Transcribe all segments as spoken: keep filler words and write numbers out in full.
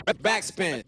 Backspin.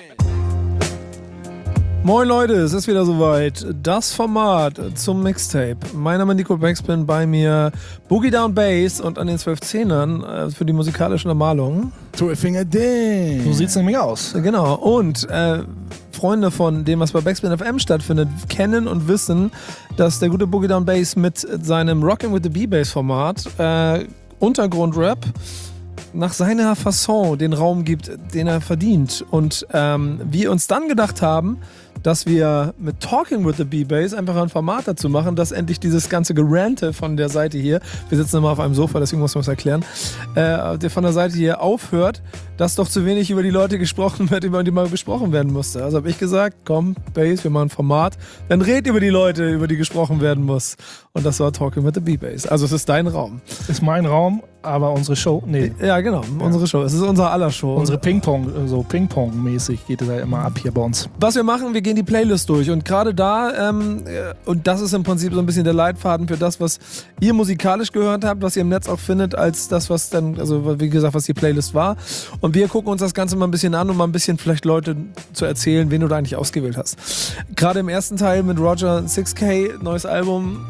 Moin Leute, es ist wieder soweit. Das Format zum Mixtape. Mein Name ist Nico Backspin, bei mir Boogie Down Bass und an den zwölf Zehnern äh, für die musikalischen Ermalungen. Two Finger Ding. So sieht's nämlich aus. Genau. Und äh, Freunde von dem, was bei Backspin F M stattfindet, kennen und wissen, dass der gute Boogie Down Bass mit seinem Rockin' with the B-Bass Format äh, Untergrundrap nach seiner Fasson den Raum gibt, den er verdient. Und ähm, wir uns dann gedacht haben, dass wir mit Talking with the B-Bass einfach ein Format dazu machen, dass endlich dieses ganze Gerante von der Seite hier, wir sitzen immer auf einem Sofa, deswegen muss man es erklären, äh, der von der Seite hier aufhört, dass doch zu wenig über die Leute gesprochen wird, über die mal gesprochen werden musste. Also habe ich gesagt, komm, Bass, wir machen ein Format, dann red über die Leute, über die gesprochen werden muss. Und das war Talking with the B-Bass. Also es ist dein Raum. Ist mein Raum, aber unsere Show, nee. Ja, genau, ja. Unsere Show. Es ist unser aller Show. Unsere Ping-Pong, so Ping-Pong-mäßig geht es ja immer ab hier bei uns. Was wir machen, wir gehen die Playlist durch und gerade da, ähm, und das ist im Prinzip so ein bisschen der Leitfaden für das, was ihr musikalisch gehört habt, was ihr im Netz auch findet, als das, was dann, also wie gesagt, was die Playlist war. Und wir gucken uns das Ganze mal ein bisschen an, um mal ein bisschen vielleicht Leute zu erzählen, wen du da eigentlich ausgewählt hast. Gerade im ersten Teil mit Roger six K, neues Album,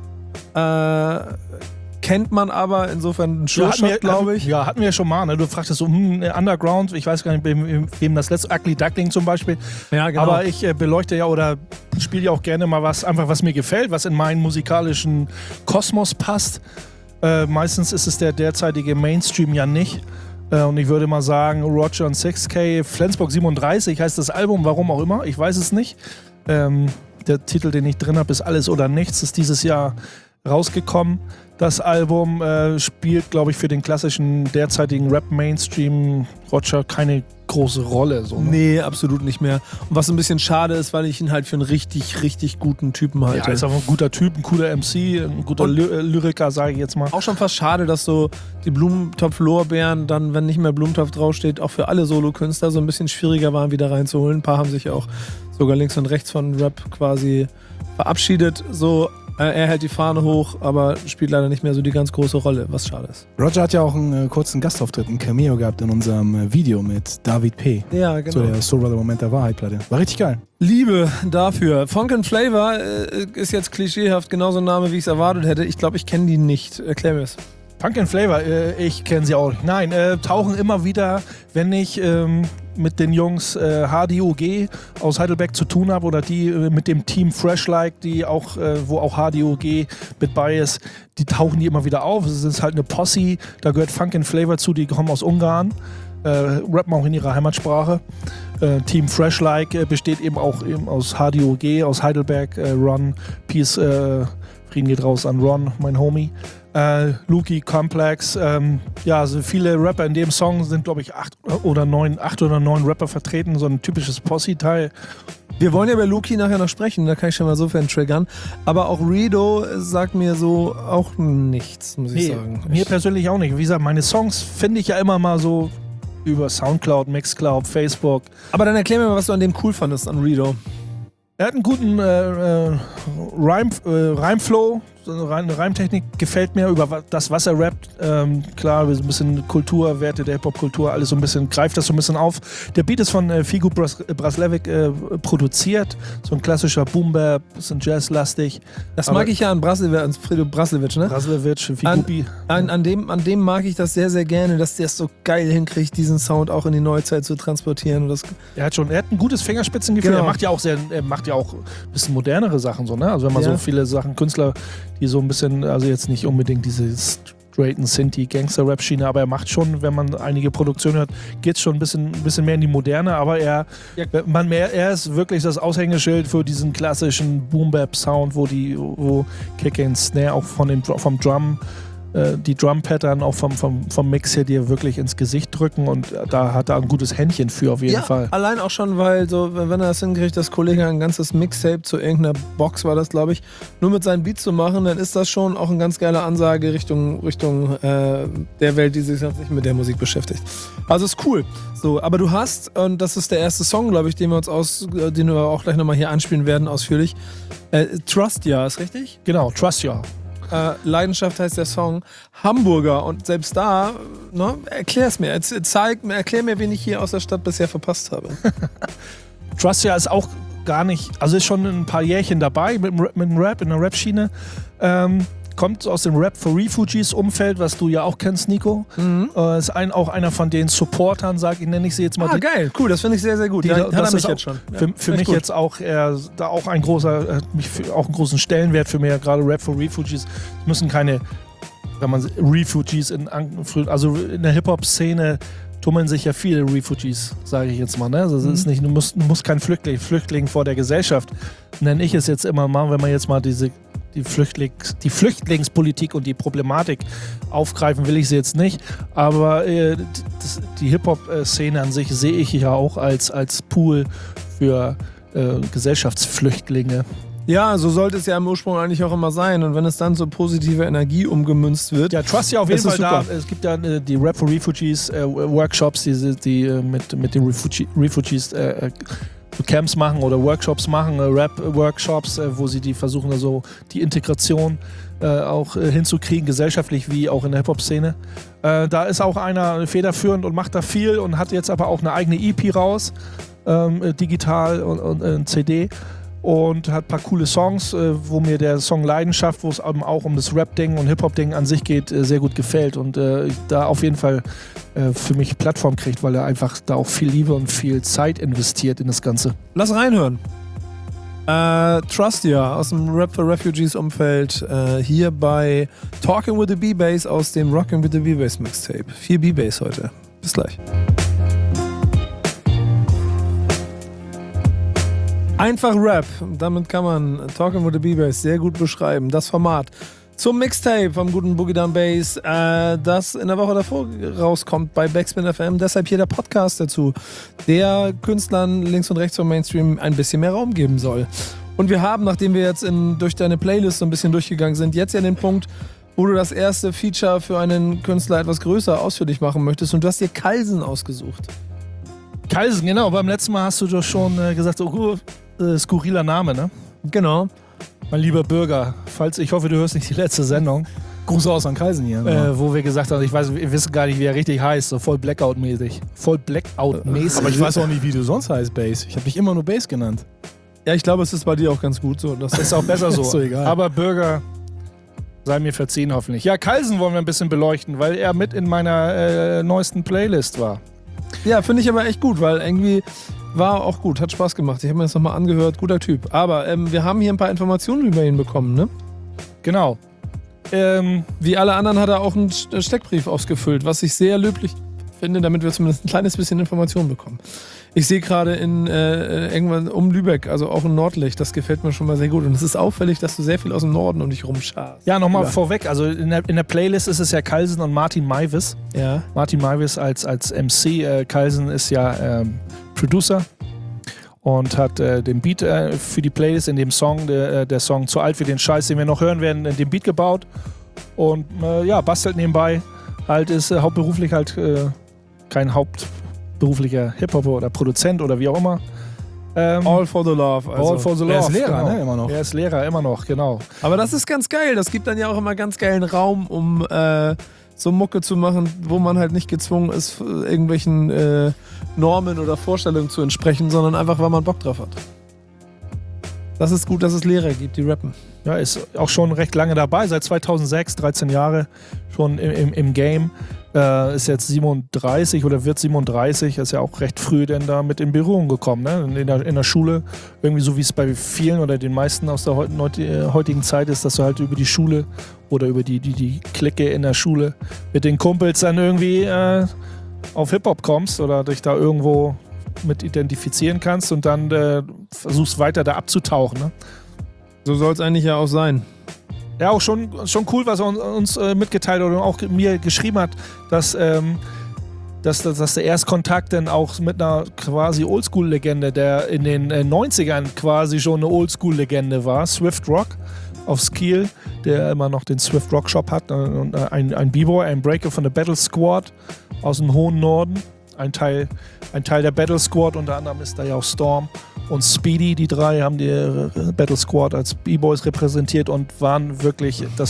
äh, kennt man aber, insofern ein Sure-Shot, ja, glaube ich. Ja, hatten wir ja schon mal. Ne? Du fragtest so, hm, Underground, ich weiß gar nicht, wem, wem das letzte, Ugly Duckling zum Beispiel. Ja, genau. Aber ich äh, beleuchte ja oder spiele ja auch gerne mal was, einfach was mir gefällt, was in meinen musikalischen Kosmos passt. Äh, meistens ist es der derzeitige Mainstream ja nicht. Äh, und ich würde mal sagen, Roger und six K, Flensburg siebenunddreißig heißt das Album, warum auch immer, ich weiß es nicht. Ähm, der Titel, den ich drin habe, ist Alles oder Nichts, ist dieses Jahr rausgekommen. Das Album äh, spielt, glaube ich, für den klassischen derzeitigen Rap-Mainstream Roger keine große Rolle. So, ne? Nee, absolut nicht mehr. Und was ein bisschen schade ist, weil ich ihn halt für einen richtig, richtig guten Typen halte. Ja, ist einfach ein guter Typ, ein cooler M C, ein guter Ly Lyriker, sage ich jetzt mal. Auch schon fast schade, dass so die Blumentopf-Lorbeeren dann, wenn nicht mehr Blumentopf draufsteht, auch für alle Solokünstler so ein bisschen schwieriger waren, wieder reinzuholen. Ein paar haben sich auch sogar links und rechts von Rap quasi verabschiedet. So, er hält die Fahne hoch, aber spielt leider nicht mehr so die ganz große Rolle, was schade ist. Roger hat ja auch einen äh, kurzen Gastauftritt, ein Cameo gehabt in unserem äh, Video mit David P. Ja, genau. So der Soul Brother Moment der Wahrheit-Platte. War richtig geil. Liebe dafür. Funk and Flavor äh, ist jetzt klischeehaft genauso ein Name, wie ich es erwartet hätte. Ich glaube, ich kenne die nicht. Erklär mir es. Funk and Flavor, äh, ich kenne sie auch nicht. Nein, äh, tauchen immer wieder, wenn ich ähm, mit den Jungs äh, H D O G aus Heidelberg zu tun habe oder die äh, mit dem Team Fresh Like, die auch, äh, wo auch H D O G mit bei ist, die tauchen die immer wieder auf. Es ist halt eine Posse, da gehört Funk and Flavor zu, die kommen aus Ungarn, äh, rappen auch in ihrer Heimatsprache. Äh, Team Fresh Like äh, besteht eben auch eben aus H D O G, aus Heidelberg, äh, Ron, Peace, äh, Frieden geht raus an Ron, mein Homie. Äh, Luki, Complex, ähm, ja, also viele Rapper in dem Song sind, glaube ich, acht oder neun, acht oder neun Rapper vertreten, so ein typisches Posse-Teil. Wir wollen ja bei Luki nachher noch sprechen, da kann ich schon mal so fern triggern. Aber auch Redo sagt mir so auch nichts, muss ich Nee, sagen. mir Ich persönlich auch nicht. Wie gesagt, meine Songs finde ich ja immer mal so über Soundcloud, Mixcloud, Facebook. aber dann erklär mir mal, was du an dem cool fandest, an Redo. Er hat einen guten äh, äh, Reim, äh, Reimflow, so eine Reim Reimtechnik gefällt mir über wa das, was er rappt. Ähm, klar, so ein bisschen Kulturwerte der Hip-Hop-Kultur, alles so ein bisschen, greift das so ein bisschen auf. Der Beat ist von äh, Figu Bras Braslevik äh, produziert, so ein klassischer Boom-Bap, bisschen Jazz-lastig. Das Aber mag ich ja an Braslewitsch, an Fredo Braslewitsch, ne? Braslevich, Figubi. An, an, dem, an dem mag ich das sehr, sehr gerne, dass der es so geil hinkriegt, diesen Sound auch in die Neuzeit zu transportieren. Und das Er hat schon, er hat ein gutes Fingerspitzengefühl. Genau. Er macht ja auch sehr, er macht ja auch ein bisschen modernere Sachen so, ne? Also wenn man Ja. so viele Sachen, Künstler, die so ein bisschen, also jetzt nicht unbedingt diese straighten Sinti Gangster-Rap Schiene, aber er macht schon, wenn man einige Produktionen hört, geht es schon ein bisschen, ein bisschen mehr in die Moderne, aber er, Ja. man mehr, er ist wirklich das Aushängeschild für diesen klassischen Boom-Bap-Sound, wo die, wo Kick and Snare auch von dem, vom Drum die Drum-Pattern auch vom, vom, vom Mix her dir wirklich ins Gesicht drücken und da hat er ein gutes Händchen für auf jeden ja, Fall. allein auch schon, weil so, wenn er das hinkriegt, das Kollege ein ganzes Mixtape zu irgendeiner Box war das, glaube ich, nur mit seinen Beats zu machen, dann ist das schon auch eine ganz geile Ansage Richtung, Richtung äh, der Welt, die sich nicht mit der Musik beschäftigt. Also ist cool. So, aber du hast, und das ist der erste Song, glaube ich, den wir uns aus, den wir auch gleich nochmal hier anspielen werden, ausführlich. Äh, Trust Ya, ist richtig? Genau, Trust Ya. Äh, Leidenschaft heißt der Song. Hamburger. Und selbst da, ne, erklär's mir. Zeig mir, erklär mir, wen ich hier aus der Stadt bisher verpasst habe. Trustia ist auch gar nicht, also ist schon ein paar Jährchen dabei mit, dem Rap- mit dem Rap, in der Rap-Schiene. Ähm, kommt aus dem Rap for Refugees-Umfeld, was du ja auch kennst, Nico. Mhm. Äh, ist ein, auch einer von den Supportern, sag ich, nenne ich sie jetzt mal. Ah, die, geil. Cool, das finde ich sehr, sehr gut. Die, Ja, das hat er ist mich auch jetzt schon. Für, Ja, für echt mich gut. jetzt auch eher, da auch ein großer, äh, mich für, auch einen großen Stellenwert für mich, gerade Rap for Refugees. Es müssen keine, wenn man Refugees in, also in der Hip-Hop-Szene tummeln sich ja viele Refugees, sage ich jetzt mal. Ne? Also es ist nicht, du musst, du musst kein Flüchtling, Flüchtling vor der Gesellschaft, nenne ich es jetzt immer mal, wenn man jetzt mal diese die, Flüchtlings, die Flüchtlingspolitik und die Problematik aufgreifen, will ich sie jetzt nicht. Aber äh, das, die Hip-Hop-Szene an sich sehe ich ja auch als, als Pool für äh, Gesellschaftsflüchtlinge. Ja, so sollte es ja im Ursprung eigentlich auch immer sein. Und wenn es dann so positive Energie umgemünzt wird. Ja, Trust ja auf jeden ist Fall es da. super. Es gibt ja äh, die Rap for Refugees äh, Workshops, die, die äh, mit, mit den Refugi- Refugees äh, äh, Camps machen oder Workshops machen, äh, Rap-Workshops, äh, wo sie die versuchen, also die Integration äh, auch äh, hinzukriegen, gesellschaftlich wie auch in der Hip-Hop-Szene. Äh, da ist auch einer federführend und macht da viel und hat jetzt aber auch eine eigene E P raus, ähm, äh, digital und, und äh, C D. Und hat ein paar coole Songs, äh, wo mir der Song Leidenschaft, wo es eben auch um das Rap-Ding und Hip-Hop-Ding an sich geht, äh, sehr gut gefällt und äh, da auf jeden Fall äh, für mich Plattform kriegt, weil er einfach da auch viel Liebe und viel Zeit investiert in das Ganze. Lass reinhören. Äh, Trustia aus dem Rap for Refugees Umfeld, äh, hier bei Talking with the B-Bass aus dem Rockin' with the B-Bass Mixtape. Viel B-Bass heute. Bis gleich. Einfach Rap. Damit kann man Talking with the B-Bass sehr gut beschreiben. Das Format zum Mixtape vom guten Boogie Down Bass, äh, das in der Woche davor rauskommt bei Backspin F M. Deshalb hier der Podcast dazu, der Künstlern links und rechts vom Mainstream ein bisschen mehr Raum geben soll. Und wir haben, nachdem wir jetzt in, durch deine Playlist so ein bisschen durchgegangen sind, jetzt ja den Punkt, wo du das erste Feature für einen Künstler etwas größer ausführlich machen möchtest. Und du hast dir Kalsen ausgesucht. Kalsen, genau. Beim letzten Mal hast du doch schon äh, gesagt, oh, äh, skurriler Name, ne? Genau. Mein lieber Bürger, falls, ich hoffe, du hörst nicht die letzte Sendung, Gruß aus an Kalsen hier. äh, wo wir gesagt haben, ich weiß, wir wissen gar nicht, wie er richtig heißt, so voll Blackout-mäßig. Voll Blackout-mäßig. Aber ich weiß auch nicht, wie du sonst heißt, Bass. Ich habe dich immer nur Bass genannt. Ja, ich glaube, es ist bei dir auch ganz gut so. Das ist auch besser so. Ist so egal. Aber Bürger, sei mir verziehen hoffentlich. Ja, Kalsen wollen wir ein bisschen beleuchten, weil er mit in meiner äh, neuesten Playlist war. Ja, finde ich aber echt gut, weil irgendwie war auch gut, hat Spaß gemacht. Ich habe mir das nochmal angehört, guter Typ. Aber ähm, wir haben hier ein paar Informationen über ihn bekommen, ne? Genau. Ähm, Wie alle anderen hat er auch einen Steckbrief ausgefüllt, was ich sehr löblich finde, damit wir zumindest ein kleines bisschen Informationen bekommen. Ich sehe gerade in äh, irgendwann um Lübeck, also auch in Nordlicht, das gefällt mir schon mal sehr gut. Und es ist auffällig, dass du sehr viel aus dem Norden um dich rumscharst. ja, nochmal Ja. vorweg, also in der, in der Playlist ist es ja Kalsen und Martin Maivis. Ja. Martin Maivis als, als M C, äh, Kalsen ist ja ähm, Producer und hat äh, den Beat äh, für die Playlist in dem Song, der, äh, der Song Zu alt für den Scheiß, den wir noch hören werden, in den Beat gebaut und äh, ja, bastelt nebenbei, halt ist äh, hauptberuflich halt äh, kein hauptberuflicher Hip-Hopper oder Produzent oder wie auch immer. Ähm, All for the Love. Also. all for the love. Er ist Lehrer, genau. ne, immer noch. Er ist Lehrer, immer noch, genau. Aber das ist ganz geil. Das gibt dann ja auch immer ganz geilen Raum, um äh, so Mucke zu machen, wo man halt nicht gezwungen ist, irgendwelchen äh, Normen oder Vorstellungen zu entsprechen, sondern einfach, weil man Bock drauf hat. Das ist gut, dass es Lehrer gibt, die rappen. Ja, ist auch schon recht lange dabei, seit zweitausendsechs, dreizehn Jahre schon im, im, im Game. Äh, ist jetzt siebenunddreißig oder wird siebenunddreißig, ist ja auch recht früh denn da mit in Berührung gekommen. Ne? In, der, in der Schule, irgendwie so wie es bei vielen oder den meisten aus der heutigen Zeit ist, dass du halt über die Schule oder über die, die, die Clique in der Schule mit den Kumpels dann irgendwie äh, auf Hip-Hop kommst oder dich da irgendwo mit identifizieren kannst und dann äh, versuchst weiter da abzutauchen. Ne? So soll es eigentlich ja auch sein. Ja, auch schon, schon cool, was er uns, uns äh, mitgeteilt oder auch mir geschrieben hat, dass, ähm, dass, dass, dass der Erstkontakt dann auch mit einer quasi Oldschool-Legende, der in den äh, neunzigern quasi schon eine Oldschool-Legende war, Swift Rock auf Skill, der immer noch den Swift Rock Shop hat, äh, und ein, ein B-Boy, ein Breaker von der Battle Squad aus dem hohen Norden, ein Teil, ein Teil der Battle Squad, unter anderem ist da ja auch Storm und Speedy, die drei haben die Battle Squad als B-Boys repräsentiert und waren wirklich das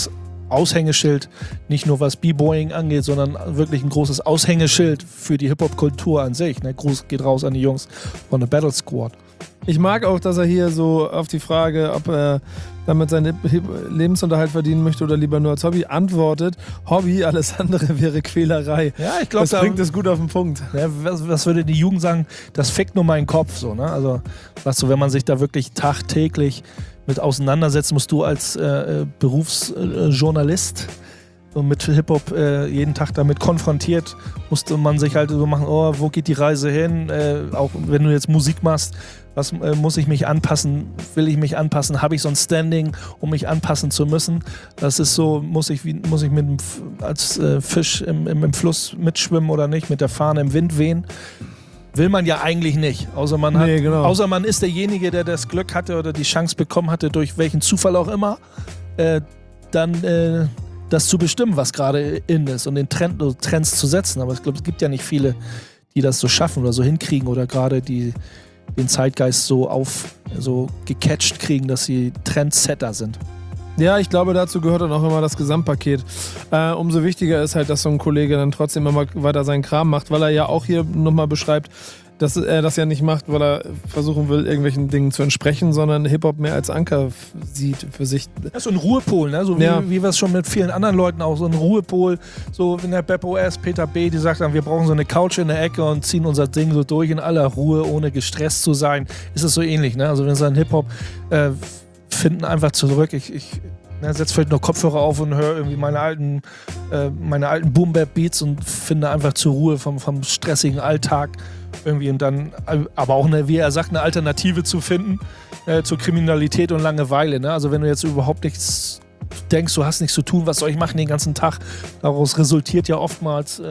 Aushängeschild, nicht nur was B-Boying angeht, sondern wirklich ein großes Aushängeschild für die Hip-Hop-Kultur an sich. Ne? Gruß geht raus an die Jungs von der Battle Squad. Ich mag auch, dass er hier so auf die Frage, ob er damit seinen Lebensunterhalt verdienen möchte oder lieber nur als Hobby, antwortet, Hobby, alles andere wäre Quälerei. Ja, ich glaube, das bringt es gut auf den Punkt. Ja, was, was würde die Jugend sagen? Das fickt nur meinen Kopf. So, ne? Also, weißt du, wenn man sich da wirklich tagtäglich mit auseinandersetzt, musst du als äh, Berufsjournalist und mit Hip-Hop äh, jeden Tag damit konfrontiert, musste man sich halt so machen, oh, wo geht die Reise hin? Äh, auch wenn du jetzt Musik machst, was äh, muss ich mich anpassen? Will ich mich anpassen? Habe ich so ein Standing, um mich anpassen zu müssen? Das ist so, muss ich, wie, muss ich mit dem F- als äh, Fisch im, im, im Fluss mitschwimmen oder nicht? Mit der Fahne im Wind wehen? Will man ja eigentlich nicht. Außer man, hat, Nee, genau. außer man ist derjenige, der das Glück hatte oder die Chance bekommen hatte, durch welchen Zufall auch immer, äh, dann äh, das zu bestimmen, was gerade in ist und den Trend, Trends zu setzen. Aber ich glaube, es gibt ja nicht viele, die das so schaffen oder so hinkriegen oder gerade die den Zeitgeist so auf so gecatcht kriegen, dass sie Trendsetter sind. Ja, ich glaube, dazu gehört dann auch immer das Gesamtpaket. Äh, umso wichtiger ist halt, dass so ein Kollege dann trotzdem immer weiter seinen Kram macht, weil er ja auch hier nochmal beschreibt, dass er das ja nicht macht, weil er versuchen will, irgendwelchen Dingen zu entsprechen, sondern Hip-Hop mehr als Anker f- sieht für sich. Das ist so ein Ruhepol, ne? So wie, Ja. wie wir es schon mit vielen anderen Leuten auch, so ein Ruhepol, so wenn der Beppo S, Peter B., die sagt dann, wir brauchen so eine Couch in der Ecke und ziehen unser Ding so durch in aller Ruhe, ohne gestresst zu sein, ist es so ähnlich, ne? Also wenn es an Hip-Hop äh, finden einfach zurück, ich, ich ne, setze vielleicht noch Kopfhörer auf und höre irgendwie meine alten, äh, meine alten Boom-Bap-Beats und finde einfach zur Ruhe vom, vom stressigen Alltag irgendwie und dann, aber auch eine, wie er sagt, eine Alternative zu finden äh, zur Kriminalität und Langeweile. Ne? Also wenn du jetzt überhaupt nichts denkst, du hast nichts zu tun, was soll ich machen den ganzen Tag? Daraus resultiert ja oftmals äh,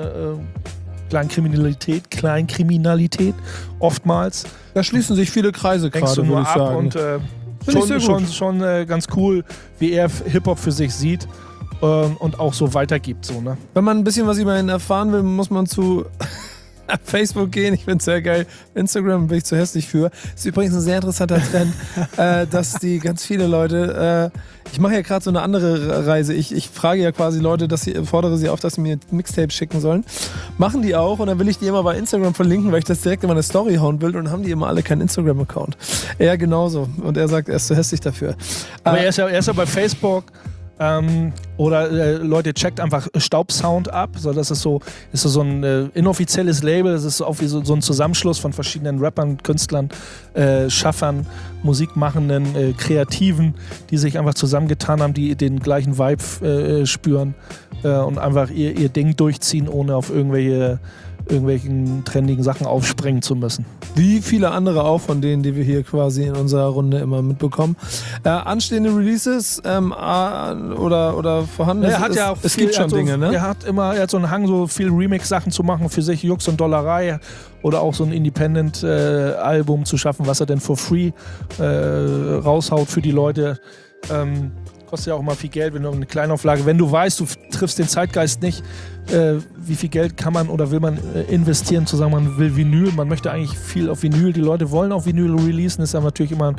Kleinkriminalität, Kleinkriminalität, oftmals. Da schließen sich viele Kreise Denkst gerade, du nur würde ich ab sagen. und äh, Finde ich sehr schon, gut. schon, schon äh, ganz cool, wie er Hip-Hop für sich sieht ähm, und auch so weitergibt. So, ne? Wenn man ein bisschen was über ihn erfahren will, muss man zu Facebook gehen. Ich finde es sehr geil. Instagram bin ich zu hässlich für. Ist übrigens ein sehr interessanter Trend, äh, dass die ganz viele Leute, äh, ich mache ja gerade so eine andere Reise. Ich, ich frage ja quasi Leute, dass sie, fordere sie auf, dass sie mir Mixtapes schicken sollen. Machen die auch und dann will ich die immer bei Instagram verlinken, weil ich das direkt in meine Story hauen will und dann haben die immer alle keinen Instagram-Account. Er genauso. Und er sagt, er ist zu hässlich dafür. Aber Äh, er ist ja, er ist ja bei Facebook ähm, oder äh, Leute, checkt einfach Staubsound ab. So, das ist so, ist so, so ein äh, inoffizielles Label. Das ist auch wie so, so ein Zusammenschluss von verschiedenen Rappern, Künstlern, äh, Schaffern, Musikmachenden, äh, Kreativen, die sich einfach zusammengetan haben, die den gleichen Vibe äh, spüren äh, und einfach ihr, ihr Ding durchziehen, ohne auf irgendwelche irgendwelchen trendigen Sachen aufspringen zu müssen. Wie viele andere auch von denen, die wir hier quasi in unserer Runde immer mitbekommen. Äh, anstehende Releases ähm, äh, oder, oder vorhanden Er hat es, ja auch es viel, gibt schon er hat so, Dinge, ne? Er hat immer, er hat so einen Hang, so viel Remix-Sachen zu machen für sich, Jux und Dollerei oder auch so ein Independent-Album äh, zu schaffen, was er denn for free äh, raushaut für die Leute. Ähm, kostet ja auch mal viel Geld, wenn du eine Kleinauflage, wenn du weißt, du triffst den Zeitgeist nicht, äh, wie viel Geld kann man oder will man äh, investieren, zu sagen, man will Vinyl, man möchte eigentlich viel auf Vinyl, die Leute wollen auf Vinyl releasen, ist ja natürlich immer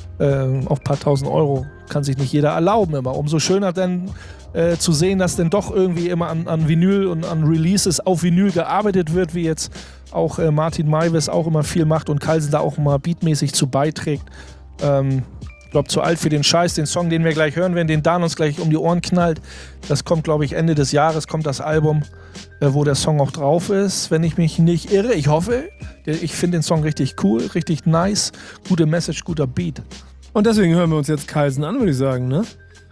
äh, auch ein paar tausend Euro, kann sich nicht jeder erlauben immer. Umso schöner dann äh, zu sehen, dass denn doch irgendwie immer an, an Vinyl und an Releases auf Vinyl gearbeitet wird, wie jetzt auch äh, Martin Maivis auch immer viel macht und Carlsen da auch immer beatmäßig zu beiträgt. Ähm, Ich glaube, zu alt für den Scheiß, den Song, den wir gleich hören werden, den Dan uns gleich um die Ohren knallt. Das kommt, glaube ich, Ende des Jahres, kommt das Album, äh, wo der Song auch drauf ist, wenn ich mich nicht irre. Ich hoffe, ich finde den Song richtig cool, richtig nice, gute Message, guter Beat. Und deswegen hören wir uns jetzt Carlsen an, würde ich sagen, ne?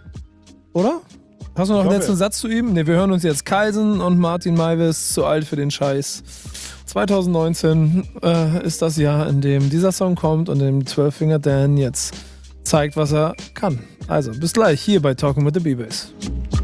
Oder? Hast du noch einen hoffe. letzten Satz zu ihm? Ne, wir hören uns jetzt Carlsen und Martin Maivis, zu alt für den Scheiß. zwanzig neunzehn äh, ist das Jahr, in dem dieser Song kommt und in dem Twelve-Finger Dan jetzt zeigt, was er kann. Also, bis gleich hier bei Talking with the B-Bass.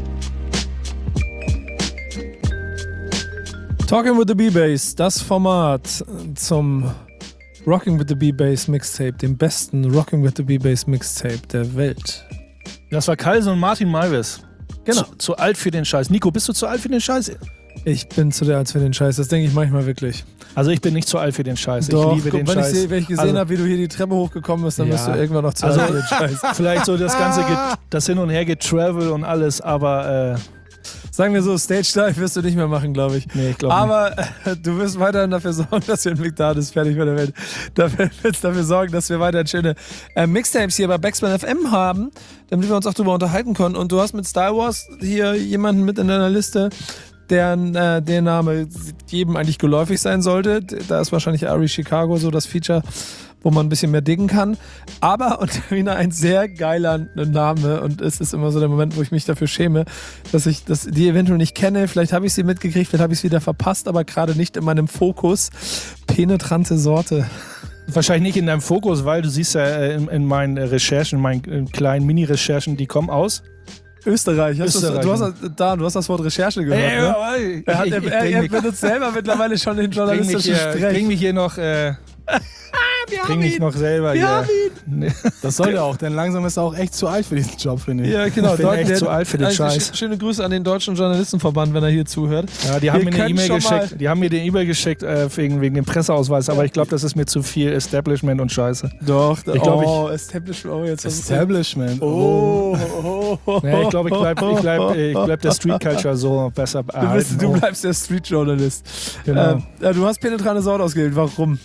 Talking with the B-Bass, das Format zum Rocking with the B-Bass Mixtape, dem besten Rocking with the B-Bass Mixtape der Welt. Das war Carlsen und Martin Maivis. Genau. Zu, zu alt für den Scheiß. Nico, bist du zu alt für den Scheiß? Ich bin zu der alt für den Scheiß, das denke ich manchmal wirklich. Also ich bin nicht zu alt für den Scheiß. Doch, ich liebe guck, den wenn Scheiß. Ich seh, wenn ich gesehen also, habe, wie du hier die Treppe hochgekommen bist, dann ja. bist du irgendwann noch zu also, alt für den Scheiß. Vielleicht so das ganze, das Hin und Her getravel und alles, aber... Äh, Sagen wir so, Stage Dive wirst du nicht mehr machen, glaube ich. Nee, ich glaube nicht. Aber äh, du wirst weiterhin dafür sorgen, dass wir ein Blick da ist, fertig mit der Welt. Dafür wirst dafür sorgen, dass wir weiterhin schöne äh, Mixtapes hier bei Backspin F M haben, damit wir uns auch drüber unterhalten können. Und du hast mit Star Wars hier jemanden mit in deiner Liste, deren äh, der Name jedem eigentlich geläufig sein sollte. Da ist wahrscheinlich Ari Chicago so das Feature, wo man ein bisschen mehr dicken kann. Aber unter Wiener ein sehr geiler Name und es ist immer so der Moment, wo ich mich dafür schäme, dass ich das, die eventuell nicht kenne. Vielleicht habe ich sie mitgekriegt, vielleicht habe ich es wieder verpasst, aber gerade nicht in meinem Fokus. Penetrante Sorte. Wahrscheinlich nicht in deinem Fokus, weil du siehst ja in, in meinen Recherchen, meinen kleinen Mini-Recherchen, die kommen aus Österreich. Hast Österreich. Du, hast, da, du hast das Wort Recherche gehört, Ey, ne? ey, Er, hat, ich, er, ich, er, ich er mich, benutzt selber mittlerweile schon den journalistischen bring mich hier, Sprech. bring mich hier noch, äh, Wir bring haben mich ihn. noch selber Wir hier. haben ihn. Das soll er auch, denn langsam ist er auch echt zu alt für diesen Job, finde ich. Ja, genau. Ich bin Dort- echt der- zu alt für den also Scheiß. sch- Schöne Grüße an den Deutschen Journalistenverband, wenn er hier zuhört. Ja, die haben Wir mir eine können E-Mail schon mal- geschickt. Die haben mir den E-Mail geschickt äh, wegen, wegen dem Presseausweis, aber ich glaube, das ist mir zu viel Establishment und Scheiße. Doch, Ich glaub, oh, Establishment. Oh, jetzt hast du's- Establishment. Oh, oh, oh, Ja, ich glaube, ich bleib, ich bleib, ich bleib der Street Culture so besser Du, erhalten. bist, du Oh, bleibst der Street Journalist. genau. Ähm, ja, du hast penetrante Sorte ausgewählt. Warum?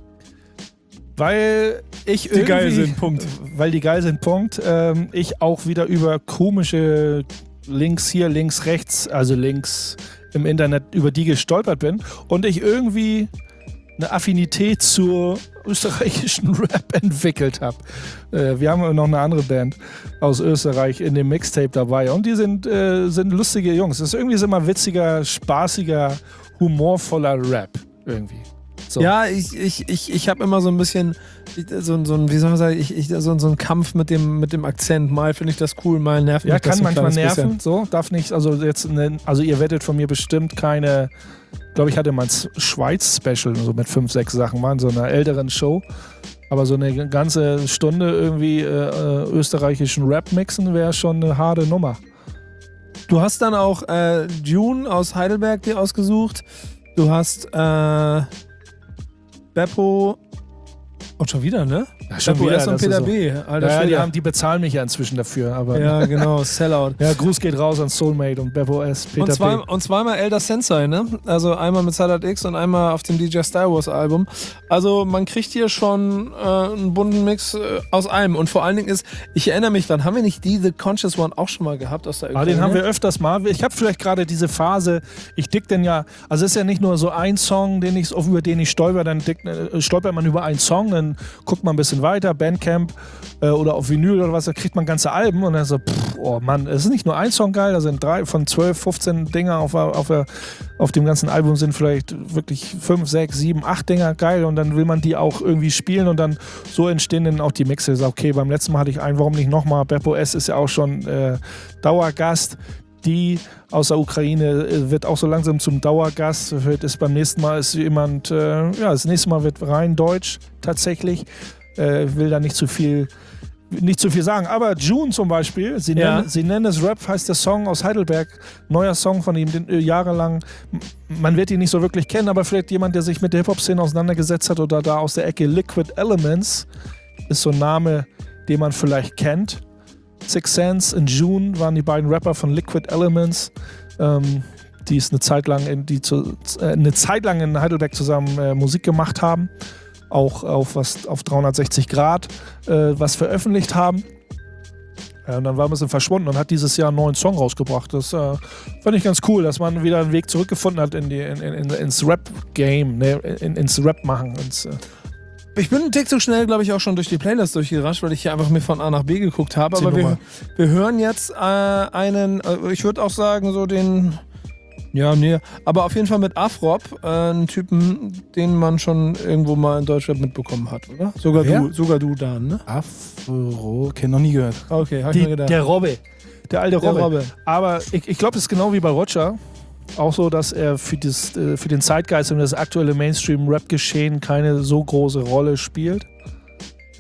Weil ich Die irgendwie, geil sind, Punkt. Weil die geil sind, Punkt. Ähm, ich auch wieder über komische Links hier, links, rechts, also Links im Internet, über die gestolpert bin und ich irgendwie eine Affinität zur österreichischen Rap entwickelt habe. Äh, wir haben noch eine andere Band aus Österreich in dem Mixtape dabei und die sind, äh, sind lustige Jungs. Das ist irgendwie so immer witziger, spaßiger, humorvoller Rap irgendwie. So. Ja, ich, ich, ich, ich habe immer so ein bisschen so, so ein, wie soll man sagen, ich, ich, so, so ein Kampf mit dem, mit dem Akzent. Mal finde ich das cool, mal nervt Ja, mich das kann so ein manchmal kleines nerven, bisschen. so, darf nicht, also jetzt, ne, also ihr werdet von mir bestimmt keine, ich glaube, ich hatte mal ein Schweiz-Special, so mit fünf, sechs Sachen mal in so einer älteren Show, aber so eine ganze Stunde irgendwie äh, äh, österreichischen Rap mixen wäre schon eine harte Nummer. Du hast dann auch äh, June aus Heidelberg dir ausgesucht. Du hast äh, Beppo und schon wieder, ne? Ja, schon Beppo wieder, S und das ist Peter so. B. Alter Ja, die, Schwede. haben, die bezahlen mich ja inzwischen dafür, aber Ja, genau, Sellout. ja, Gruß geht raus an Soulmate und Beppo S, Peter Und, zwei, B. und zweimal Elder Sensei, ne? Also einmal mit Salat X und einmal auf dem D J Star Wars Album. Also man kriegt hier schon äh, einen bunten Mix äh, aus allem. Und vor allen Dingen ist, ich erinnere mich dran, haben wir nicht die The Conscious One auch schon mal gehabt aus der Ah, Ukraine? den haben wir öfters mal. Ich habe vielleicht gerade diese Phase, ich dick denn ja, also es ist ja nicht nur so ein Song, den ich, über den ich stolper, dann dick, äh, stolpert man über einen Song, dann guckt man ein bisschen weiter, Bandcamp äh, oder auf Vinyl oder was, da kriegt man ganze Alben und dann so, pff, oh Mann, es ist nicht nur ein Song geil, da sind drei von zwölf, fünfzehn Dinger auf, auf, auf dem ganzen Album sind vielleicht wirklich fünf, sechs, sieben, acht Dinger geil und dann will man die auch irgendwie spielen und dann so entstehen dann auch die Mixe. Okay, beim letzten Mal hatte ich einen, warum nicht nochmal? Beppo S ist ja auch schon äh, Dauergast. Die aus der Ukraine äh, wird auch so langsam zum Dauergast. Wird es beim nächsten Mal ist jemand, äh, ja, das nächste Mal wird rein Deutsch tatsächlich. Äh, will da nicht zu viel, nicht zu viel sagen. Aber June zum Beispiel, sie, Ja. nennen, sie nennen es Rap, heißt der Song aus Heidelberg. Neuer Song von ihm, den, äh, jahrelang. Man wird ihn nicht so wirklich kennen, aber vielleicht jemand, der sich mit der Hip-Hop-Szene auseinandergesetzt hat oder da aus der Ecke Liquid Elements, ist so ein Name, den man vielleicht kennt. Six Sense und June waren die beiden Rapper von Liquid Elements, ähm, die es eine Zeit lang in, die zu, äh, eine Zeit lang in Heidelberg zusammen äh, Musik gemacht haben, auch auf, was, auf dreihundertsechzig Grad äh, was veröffentlicht haben. Ja, und dann war ein bisschen verschwunden und hat dieses Jahr einen neuen Song rausgebracht. Das äh, fand ich ganz cool, dass man wieder einen Weg zurückgefunden hat in die, in, in, ins Rap-Game, ne, in, ins Rap-Machen. Ins, äh, Ich bin einen Tick zu schnell, glaube ich, auch schon durch die Playlist durchgerascht, weil ich hier einfach mir von A nach B geguckt habe. Zieh Aber wir, Nummer. wir hören jetzt äh, einen, äh, ich würde auch sagen, so den, ja, nee, aber auf jeden Fall mit Afrop, äh, einen Typen, den man schon irgendwo mal in Deutschland mitbekommen hat, oder? Sogar Wer? du, sogar du, Dan, ne? Afro, okay, noch nie gehört. Okay, hab ich die, mir gedacht. der Robbe. Der alte Der Robbe. Robbe. Aber ich, ich glaube, es ist genau wie bei Roger. Auch so, dass er für, das, äh, für den Zeitgeist und das aktuelle Mainstream-Rap-Geschehen keine so große Rolle spielt.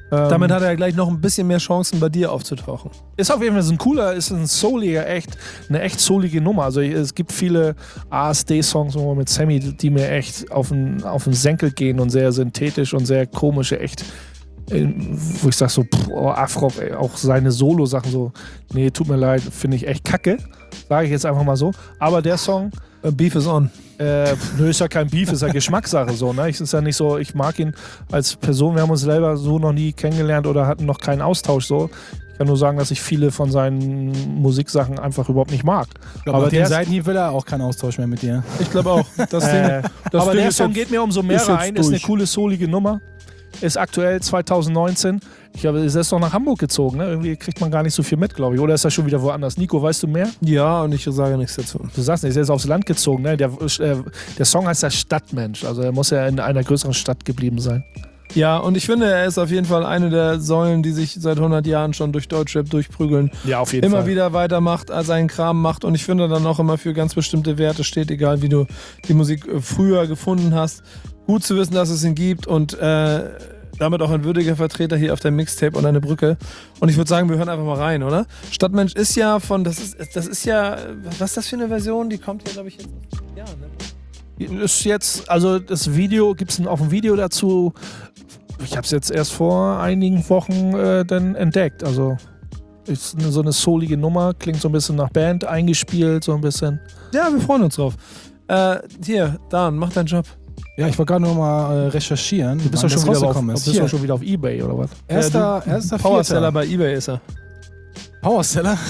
Ähm, Damit hat er gleich noch ein bisschen mehr Chancen, bei dir aufzutauchen. Ist auf jeden Fall so ein cooler, ist ein souliger, echt, eine echt soulige Nummer. Also es gibt viele A S D-Songs mit Sammy, die mir echt auf den, auf den Senkel gehen und sehr synthetisch und sehr komische, echt, wo ich sag so, pff, oh, Afro, ey, auch seine Solo-Sachen so, nee, tut mir leid, finde ich echt kacke. Sage ich jetzt einfach mal so. Aber der Song, Uh, Beef is on. Äh, nö, ist ja kein Beef, ist ja Geschmackssache so, ne? Ich ist ja nicht so, ich mag ihn als Person, wir haben uns selber so noch nie kennengelernt oder hatten noch keinen Austausch so. Ich kann nur sagen, dass ich viele von seinen Musiksachen einfach überhaupt nicht mag. Ich glaub, aber dem der Seitenhieb will er auch keinen Austausch mehr mit dir. Ich glaube auch. Das Ding, äh, das aber Ding der ist Song jetzt- geht mir umso mehr ist jetzt rein, ist eine durch. coole, solige Nummer. Ist aktuell zwanzig neunzehn. Ich glaube, ist erst noch nach Hamburg gezogen, ne? Irgendwie kriegt man gar nicht so viel mit, glaube ich. Oder ist er schon wieder woanders? Nico, weißt du mehr? Ja, und ich sage nichts dazu. Du sagst nicht, er ist aufs Land gezogen, ne? Der, äh, der Song heißt ja Stadtmensch. Also er muss ja in einer größeren Stadt geblieben sein. Ja, und ich finde, er ist auf jeden Fall eine der Säulen, die sich seit hundert Jahren schon durch Deutschrap durchprügeln. Ja, auf jeden Immer Fall. wieder weitermacht, äh, seinen Kram macht und ich finde dann auch immer für ganz bestimmte Werte steht, egal wie du die Musik äh, früher gefunden hast. Gut zu wissen, dass es ihn gibt und äh, damit auch ein würdiger Vertreter hier auf der Mixtape und eine Brücke. Und ich würde sagen, wir hören einfach mal rein, oder? Stadtmensch ist ja von, das ist, das ist ja, was ist das für eine Version? Die kommt ja, glaube ich, jetzt. Ja, ne? Ist jetzt, also das Video, gibt es auch ein Video dazu. Ich habe es jetzt erst vor einigen Wochen äh, dann entdeckt. Also ist eine, so eine soulige Nummer, klingt so ein bisschen nach Band eingespielt, so ein bisschen. Ja, wir freuen uns drauf. Äh, hier, Dan, mach deinen Job. Ja, ich wollte gerade noch mal äh, recherchieren. Du bist wann doch schon, das wieder auf, rausgekommen bist ist. doch Hier, schon wieder auf Ebay oder was? erster, erster Powerseller Vierter. bei eBay ist er. Powerseller?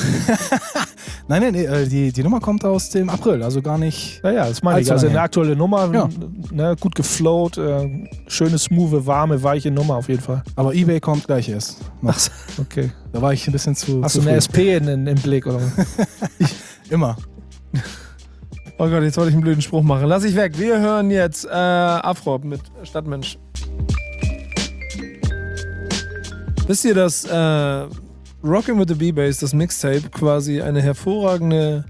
nein, nein, nee, äh, die, die Nummer kommt aus dem April, also gar nicht. Ja, ja, das meine ich. Allzu Also lange eine aktuelle Nummer, Ja. ne, gut geflowt, äh, schöne, smooth, warme, weiche Nummer auf jeden Fall. Aber eBay kommt gleich erst. Noch. Okay. Da war ich ein bisschen zu. Hast zu du eine früh. S P in, in, im Blick oder was? Immer. Oh Gott, jetzt wollte ich einen blöden Spruch machen. Lass ich weg. Wir hören jetzt äh, Afro mit Stadtmensch. Wisst ihr, dass äh, Rockin' with the B-Bass, das Mixtape, quasi eine hervorragende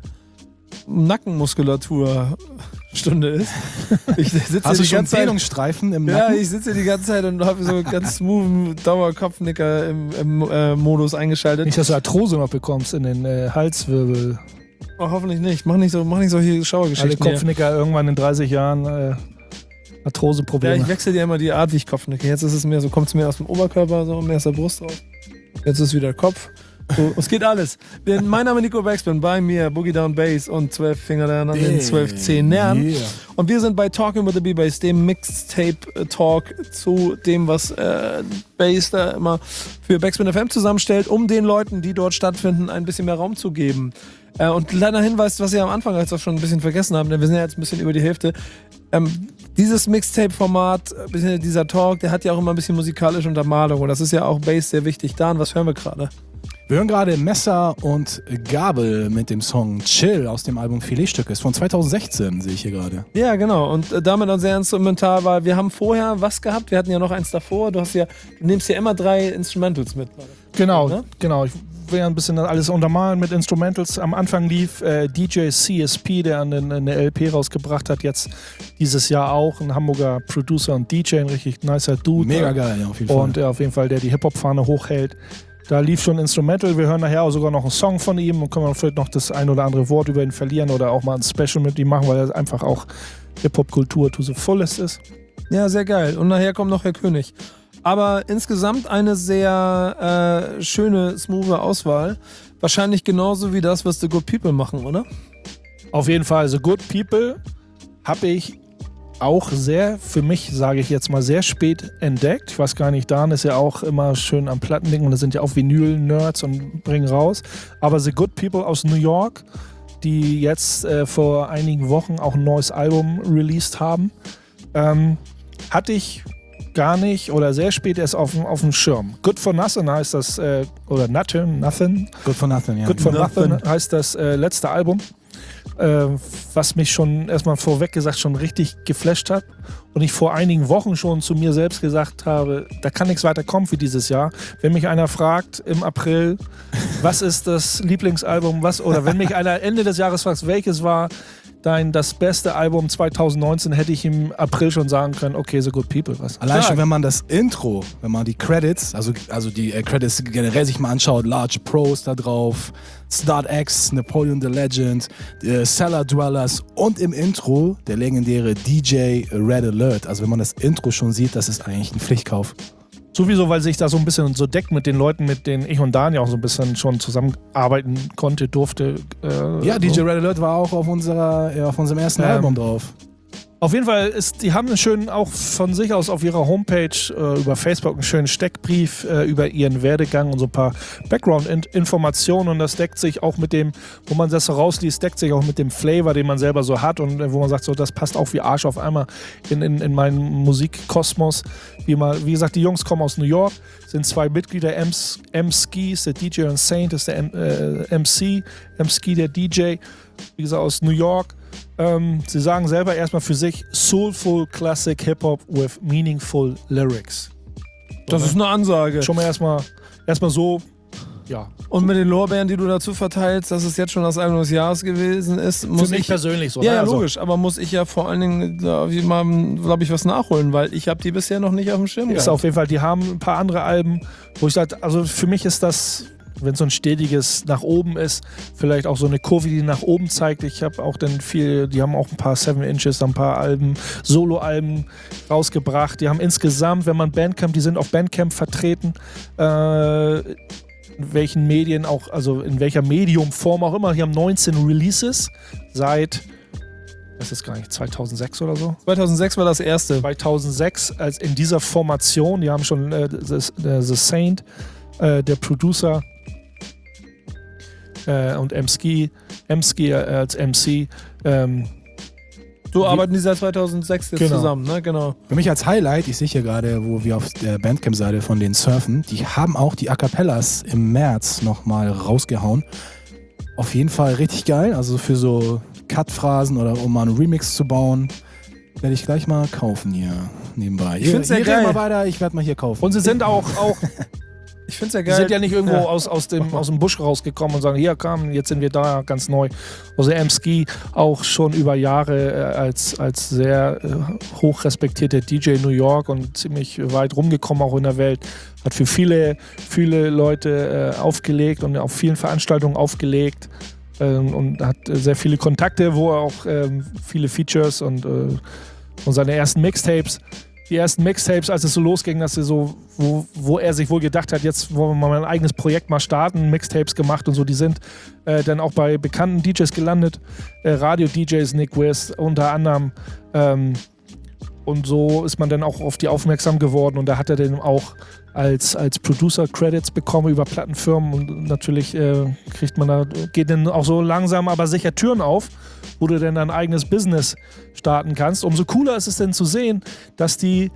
Nackenmuskulatur-Stunde ist? Ich sitze Hast du die schon ganze Zeit. Dehnungsstreifen im Ja, Nacken? ich sitze hier die ganze Zeit und habe so ganz smoothen Dauerkopfnicker im, im äh, Modus eingeschaltet. Nicht, dass du Arthrose noch bekommst in den äh, Halswirbel. Oh, hoffentlich nicht. Mach nicht so, mach nicht solche Alle Schauergeschichten hier. Kopfnicker irgendwann in dreißig Jahren äh, Ja, Arthroseprobleme. ich wechsle dir immer die Art, wie ich Kopfnicke. Jetzt ist es mehr so, kommt es mehr aus dem Oberkörper, so mehr aus der Brust raus. Jetzt ist wieder Kopf. So, es geht alles. Denn mein Name ist Nico Backspin, bei mir Boogie Down Bass und zwölf Finger an den zwölf Zehnern. Yeah. Und wir sind bei Talking with the B-Bass, dem Mixtape-Talk zu dem, was äh, Bass da immer für Backspin F M zusammenstellt, um den Leuten, die dort stattfinden, ein bisschen mehr Raum zu geben. Äh, und kleiner Hinweis, was ihr am Anfang jetzt auch schon ein bisschen vergessen habt, denn wir sind ja jetzt ein bisschen über die Hälfte. Ähm, dieses Mixtape-Format, äh, bisschen dieser Talk, der hat ja auch immer ein bisschen musikalische Untermalung und das ist ja auch Bass sehr wichtig. Dan, was hören wir gerade? Wir hören gerade Messer und Gabel mit dem Song Chill aus dem Album Filetstücke. Ist von zwanzig sechzehn, sehe ich hier gerade. Ja, genau. Und äh, damit auch sehr instrumental, weil wir haben vorher was gehabt. Wir hatten ja noch eins davor. Du hast ja, du nimmst ja immer drei Instrumentals mit. Genau, Ne? genau. Ich will ja ein bisschen alles untermalen mit Instrumentals. Am Anfang lief äh, D J C S P, der eine, eine L P rausgebracht hat, jetzt dieses Jahr auch. Ein Hamburger Producer und D J, ein richtig nicer Dude. Mega geil, ja, auf jeden Fall. Und äh, auf jeden Fall, der die Hip-Hop-Fahne hochhält. Da lief schon Instrumental. Wir hören nachher auch sogar noch einen Song von ihm und können wir vielleicht noch das ein oder andere Wort über ihn verlieren oder auch mal ein Special mit ihm machen, weil er einfach auch Hip-Hop-Kultur to the fullest ist. Ja, sehr geil. Und nachher kommt noch Herr König. Aber insgesamt eine sehr äh, schöne, smooth Auswahl. Wahrscheinlich genauso wie das, was The Good People machen, oder? Auf jeden Fall, The Good People habe ich auch sehr, für mich sage ich jetzt mal, sehr spät entdeckt. Ich weiß gar nicht, Dan ist ja auch immer schön am Plattending und da sind ja auch Vinyl-Nerds und bringen raus. Aber The Good People aus New York, die jetzt äh, vor einigen Wochen auch ein neues Album released haben, ähm, hatte ich gar nicht oder sehr spät erst auf, auf dem Schirm. Good for Nothing heißt das, äh, oder Nothing, Nothing. Good for Nothing, ja. Good for Nothing. Nothing heißt das äh, letzte Album, äh, was mich schon erstmal vorweg gesagt schon richtig geflasht hat und ich vor einigen Wochen schon zu mir selbst gesagt habe, da kann nichts weiter kommen für dieses Jahr. Wenn mich einer fragt im April, was ist das Lieblingsalbum, was, oder wenn mich einer Ende des Jahres fragt, welches war, dein das beste Album zwanzig neunzehn hätte ich im April schon sagen können, okay, The Good People. Was? Allein schon, wenn man das Intro, wenn man die Credits, also, also die äh, Credits generell sich mal anschaut, Large Pros da drauf, Start X, Napoleon the Legend, äh, Cellar Dwellers und im Intro der legendäre D J Red Alert. Also wenn man das Intro schon sieht, das ist eigentlich ein Pflichtkauf. Sowieso, weil sich da so ein bisschen so deckt mit den Leuten, mit denen ich und Daniel auch so ein bisschen schon zusammenarbeiten konnte, durfte. Äh, ja, D J so. Red Alert war auch auf, unserer, ja, auf unserem ersten Ähm, Album drauf. Auf jeden Fall ist, die haben einen schönen, auch von sich aus auf ihrer Homepage äh, über Facebook einen schönen Steckbrief äh, über ihren Werdegang und so ein paar Background-Informationen und das deckt sich auch mit dem, wo man das so rausliest, deckt sich auch mit dem Flavor, den man selber so hat und äh, wo man sagt, so das passt auch wie Arsch auf einmal in, in, in meinen Musikkosmos. Wie, mal, wie gesagt, die Jungs kommen aus New York, sind zwei Mitglieder, M-Ski ist der D J und Saint ist der M- äh, M C, M-Ski der D J, wie gesagt, aus New York. Ähm, sie sagen selber erstmal für sich Soulful Classic Hip-Hop with meaningful Lyrics. Das ist eine Ansage. Schon mal erstmal erstmal so, ja. Und mit den Lorbeeren, die du dazu verteilst, dass es jetzt schon das Album des Jahres gewesen ist, muss Für mich ich persönlich so. Ja, ne? ja, Also, logisch, aber muss ich ja vor allen Dingen, glaube ich, was nachholen, weil ich habe die bisher noch nicht auf dem Schirm ist gehabt. auf jeden Fall, die haben ein paar andere Alben, wo ich sage, also für mich ist das, wenn so ein stetiges nach oben ist, vielleicht auch so eine Kurve, die nach oben zeigt. Ich habe auch dann viel, die haben auch ein paar Seven Inches, ein paar Alben, Solo-Alben rausgebracht. Die haben insgesamt, wenn man Bandcamp, die sind auf Bandcamp vertreten, äh, in welchen Medien auch, also in welcher Mediumform auch immer. Die haben neunzehn Releases seit, das ist gar nicht, zweitausendsechs oder so? zweitausendsechs war das erste. zweitausendsechs als in dieser Formation. Die haben schon äh, The, The Saint, äh, der Producer, äh, und M-Ski, M-Ski als M C. Ähm, Du arbeiten die seit zweitausendsechs jetzt Genau. zusammen, ne? Genau. Für mich als Highlight, ich sehe hier gerade, wo wir auf der Bandcamp-Seite von denen surfen, die haben auch die A Cappellas im März nochmal rausgehauen. Auf jeden Fall richtig geil, also für so Cut-Phrasen oder um mal einen Remix zu bauen, werde ich gleich mal kaufen hier nebenbei. Ich find's ja Ihr geil. redet mal weiter, ich werde mal hier kaufen. und sie sind auch, auch Ich finde es ja die geil. sind ja nicht irgendwo Ja. aus, aus, dem, aus dem Busch rausgekommen und sagen, hier kam, jetzt sind wir da, ganz neu. Also M-Ski auch schon über Jahre äh, als, als sehr äh, hoch respektierter D J in New York und ziemlich weit rumgekommen auch in der Welt. Hat für viele, viele Leute äh, aufgelegt und auf vielen Veranstaltungen aufgelegt ähm, und hat äh, sehr viele Kontakte, wo er auch ähm, viele Features und, äh, und seine ersten Mixtapes die ersten Mixtapes, als es so losging, dass sie so, wo, wo er sich wohl gedacht hat, jetzt wollen wir mal ein eigenes Projekt mal starten, Mixtapes gemacht und so, die sind äh, dann auch bei bekannten D Js gelandet, äh, Radio-D Js, Nick Wiz unter anderem, ähm, und so ist man dann auch auf die aufmerksam geworden und da hat er dann auch als, als Producer Credits bekommen über Plattenfirmen und natürlich äh, kriegt man da, geht dann auch so langsam aber sicher Türen auf, wo du dann dein eigenes Business starten kannst. Umso cooler ist es denn zu sehen, dass die,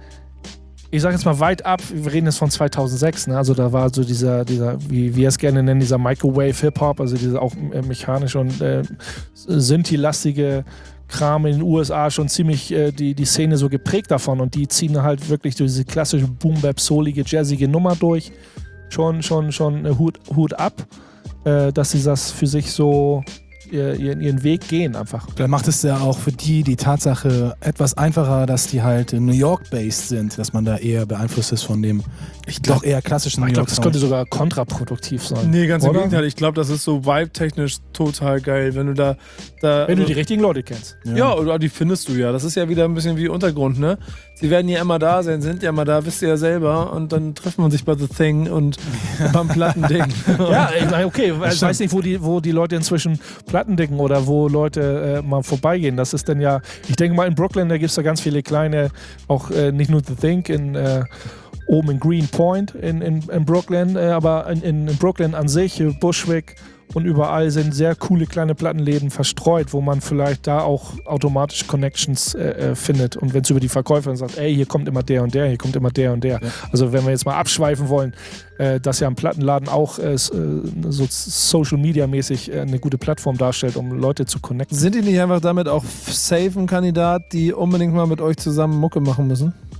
ich sage jetzt mal weit ab, wir reden jetzt von zweitausendsechs, ne? Also da war so dieser, dieser wie wir es gerne nennen, dieser Microwave-Hip-Hop, also dieser auch äh, mechanische und äh, Synthi-lastige Kram in den U S A schon ziemlich äh, die, die Szene so geprägt davon und die ziehen halt wirklich so diese klassische Boom-Bap-soulige, jazzige Nummer durch. Schon, schon, schon äh, Hut, Hut ab, äh, dass sie das für sich so ihr, ihren, ihren Weg gehen einfach. Vielleicht macht es ja auch für die die Tatsache etwas einfacher, dass die halt New York-based sind, dass man da eher beeinflusst ist von dem ich doch eher klassischen New Ich glaube, York. das könnte sogar kontraproduktiv sein. Nee, ganz im Oder? Gegenteil. Ich glaube, das ist so vibe-technisch total geil, wenn du da... da Wenn du die richtigen Leute kennst. Ja, oder die findest du ja. Das ist ja wieder ein bisschen wie Untergrund, ne? Sie werden ja immer da sein, sind ja immer da, wisst ihr ja selber. Und dann trifft man sich bei The Thing und beim Plattending. Ja, ich meine, okay, ich weiß nicht, wo die, wo die Leute inzwischen Platten dicken oder wo Leute äh, mal vorbeigehen. Das ist dann ja, ich denke mal in Brooklyn, da gibt es da ganz viele kleine, auch äh, nicht nur The Thing, in, äh, oben in Greenpoint in, in, in Brooklyn, äh, aber in, in, in Brooklyn an sich, äh, Bushwick und überall sind sehr coole kleine Plattenläden verstreut, wo man vielleicht da auch automatisch Connections äh, äh, findet. Und wenn es über die Verkäufer sagt, ey, hier kommt immer der und der, hier kommt immer der und der. Ja. Also wenn wir jetzt mal abschweifen wollen, äh, dass ja ein Plattenladen auch äh, so Social-Media-mäßig äh, eine gute Plattform darstellt, um Leute zu connecten. Sind die nicht einfach damit auch safe ein Kandidat, die unbedingt mal mit euch zusammen Mucke machen müssen?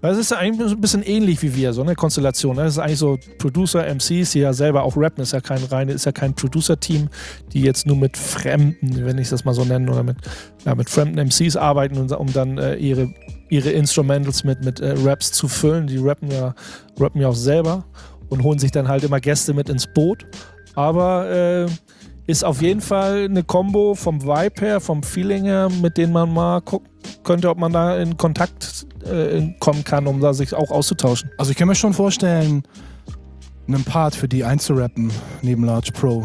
Das ist ja eigentlich so ein bisschen ähnlich wie wir, so eine Konstellation. Das ist eigentlich so Producer, M Cs, die ja selber auch rappen. Ist ja kein reine, ist ja kein Producer-Team, die jetzt nur mit Fremden, wenn ich das mal so nennen, oder mit, ja, mit fremden M Cs arbeiten, um dann äh, ihre, ihre Instrumentals mit, mit äh, Raps zu füllen. Die rappen ja, rappen ja auch selber und holen sich dann halt immer Gäste mit ins Boot. Aber äh, ist auf jeden Fall eine Kombo vom Vibe her, vom Feeling her, mit denen man mal gucken könnte, ob man da in Kontakt äh, kommen kann, um da sich auch auszutauschen. Also ich kann mir schon vorstellen, einen Part für die einzurappen neben Large Pro.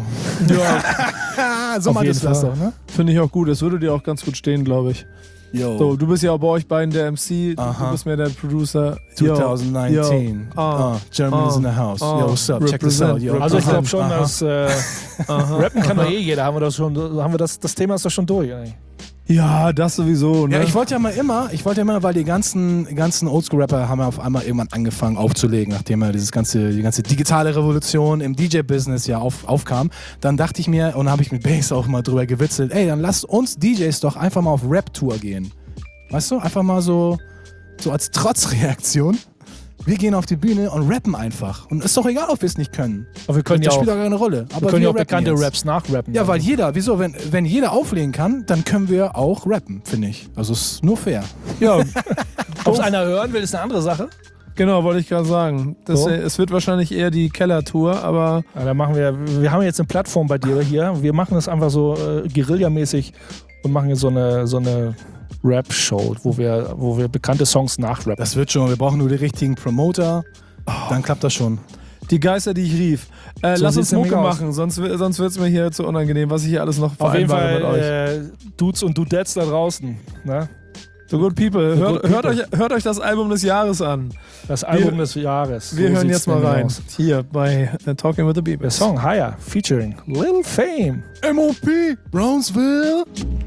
Ja, so meint es das doch, ne? Finde ich auch gut. Das würde dir auch ganz gut stehen, glaube ich. Yo. So, du bist ja auch bei euch beiden der M C, Aha. du bist mehr der Producer. zwanzig neunzehn. Yo. Ah. Ah, Germany's Ah. in the house. Ah. Yo, what's up? Check this out. Yo. Also ich glaube schon, Aha. dass äh, rappen kann doch eh jeder. Haben wir das schon, haben wir das, das Thema ist doch schon durch. Ey. Ja, das sowieso. Ne? Ja, ich wollte ja mal immer, ich wollte ja immer, weil die ganzen, ganzen Oldschool-Rapper haben ja auf einmal irgendwann angefangen aufzulegen, nachdem ja dieses ganze, die ganze digitale Revolution im D J-Business ja auf, aufkam. Dann dachte ich mir, und da habe ich mit Bass auch mal drüber gewitzelt, ey, dann lasst uns D Js doch einfach mal auf Rap-Tour gehen. Weißt du, einfach mal so, so als Trotzreaktion. Wir gehen auf die Bühne und rappen einfach. Und ist doch egal, ob wir es nicht können. Aber wir können das ja auch, spielt auch keine Rolle. Aber wir können ja auch rappen bekannte jetzt. Raps nachrappen. Ja, weil jeder, wieso, wenn, wenn jeder auflegen kann, dann können wir auch rappen, finde ich. Also ist nur fair. Ja, ob es einer hören will, ist eine andere Sache. genau, wollte ich gerade sagen. Das, So. äh, Es wird wahrscheinlich eher die Keller-Tour, aber Ja, dann machen wir, wir haben jetzt eine Plattform bei dir hier. Wir machen das einfach so äh, guerillamäßig und machen jetzt so eine, so eine Rap-Show, wo wir, wo wir bekannte Songs nachrappen. Das wird schon, wir brauchen nur die richtigen Promoter, dann klappt das schon. die Geister, die ich rief. Äh, So lass uns sieht's nämlich Mucke aus. machen, sonst, wi- sonst wird es mir hier zu unangenehm, was ich hier alles noch Auf jeden vereinbare Fall, mit euch. äh, Dudes und Dudettes da draußen. Ne? So Good People, So hört, Good hört, People. euch, hört euch das Album des Jahres an. Das Album Wir- des Jahres. Wir So hören sieht's jetzt mal nämlich rein. aus. Hier bei äh, Talking with the Der Beavers. Song Higher featuring Lil Fame. M O P, Brownsville.